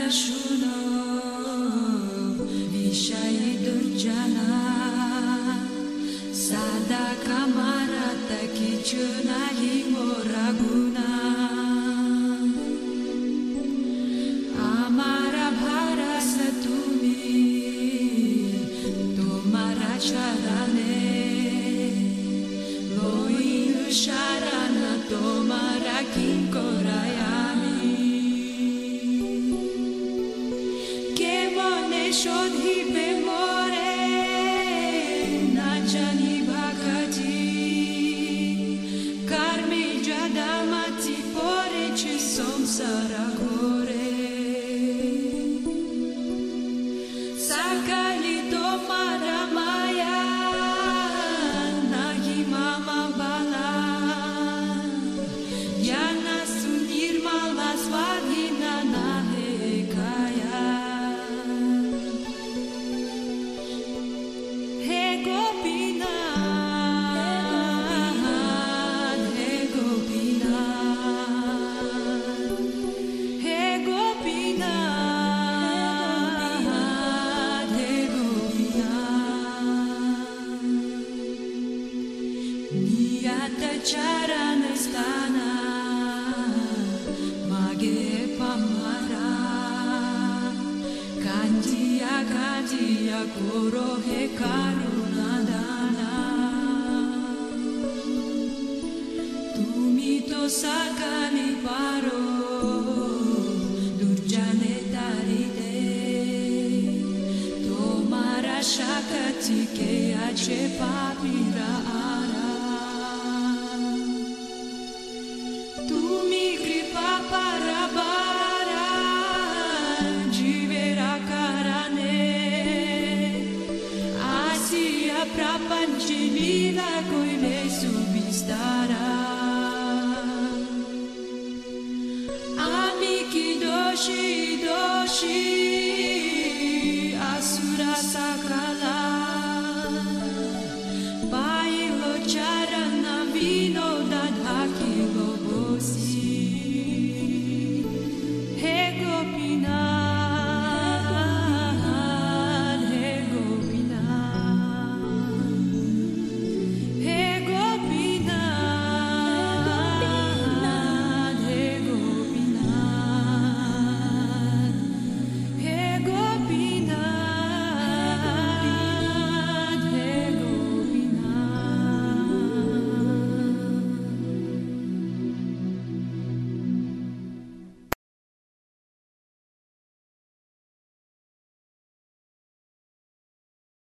Shuna Vishai Durjana Sada Kamarata Kichuna Himoraguna Amara Bharasa Tumi Tomara Charane Loiu Sharana Tomara Kinkorayami Shodhi bemore nachani bhakati karmi jadamati pore che samsara gore sakali tomara maya nahi mama bala jana sunirmala svadhina nahe kaya Charana stana mage pamara kandiya koro he karuna dana tumi to sakani paro durjane taride tomara shakati ke ache papira Parabara Jivera Karane Asiya Prapanchi Lila Koile Subistara Amiki Doshi Doshi Asura Sakala Pailo Chara